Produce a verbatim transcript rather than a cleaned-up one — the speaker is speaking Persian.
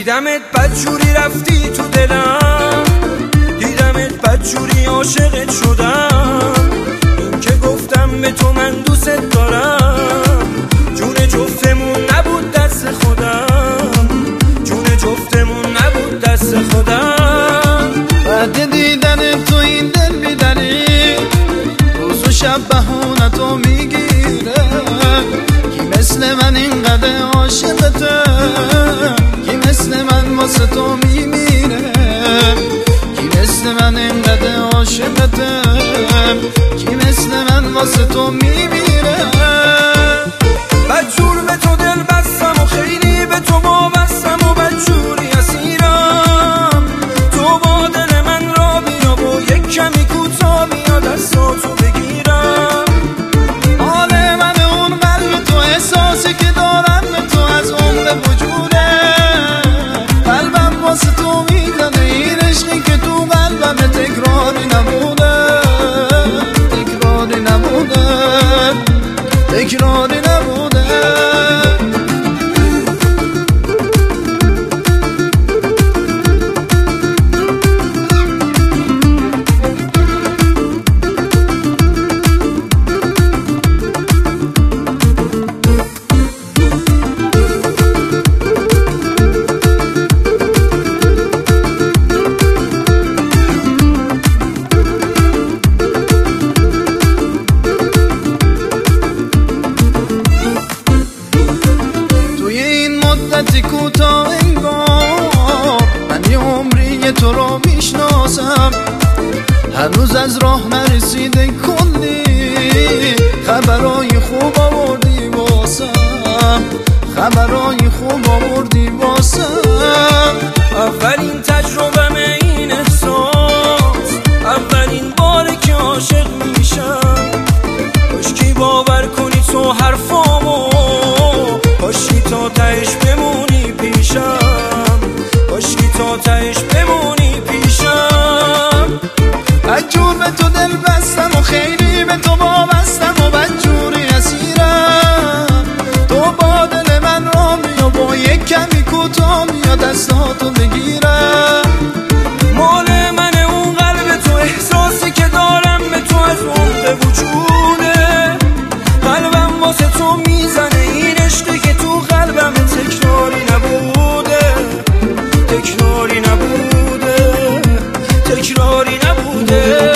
دیدمت بدجوری رفتی تو دلم، دیدمت بدجوری عاشقت شدم. این که گفتم به تو من دوست دارم، جون جفتمون نبود دست خودم، جون جفتمون نبود دست خودم. بعد دیدن تو این دل بیداری، روز و شب بهونه تو میگیره. کی مثل من اینقدر عاشقته، کی مثل من واسه تو میمیره. کی مثل من اینقدر عاشقته، کی مثل من واسه تو میمیره. بدجور به تو دل بستم و خیلی به تو وابستم و بدجوری اسیرم. تو با دل من را بیا و یک کمی کوتاه بیا دستاتو بگیرم. حال من اون قلب تو، احساسی که دارم به تو از عمر وجوده. قلبم واسه تو میزنه، این عشقی که تو قلبم تکراری نبوده، تکراری نبوده، تکراری نبوده. مدتی کوتاه انگار من یه عمری تو رو میشناسم. هنوز از راه نرسیده کلی خبرای خوب آوردی واسم، خبرای خوب آوردی واسم. اولین تجربه من این احساس، اولین باره که عاشق میشم. کاشکی باور کنی تو حرفامو، کاشکی تا تهش بمونی پیشم، کاشکی تا تهش بمونی پیشم. بدجور به تو دل بستم و خیلی به تو وابستم و بدجوری اسیرم. تو با دل من را بیا با یک کمی کوتاه بیا دستاتو بگیرم. مال من اون قلب تو، احساسی که دارم به تو از عمق وجوده. قلبم واسه تو میزنه، این عشقی که تو قلبم تکراری نبوده، تکراری نبوده، تکراری نبوده.